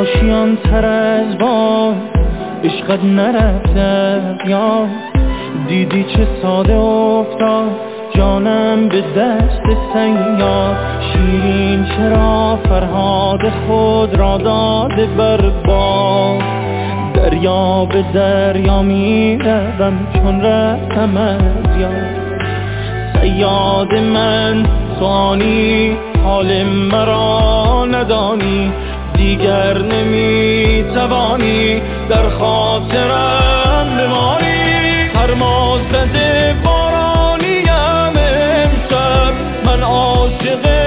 آشیان تر از با عشقت نرفته یا دیدی چه ساده افتاد جانم به دست سیاد. شیرین چرا فرهاد خود را داده بر باد، دریا به دریا می روم چون رفتم از یاد. صیاد من سوانی حال مرا ندانی، دیگر نمی توانی در خاطرم بمانی. سرما زده بارانیم امشب من عاشق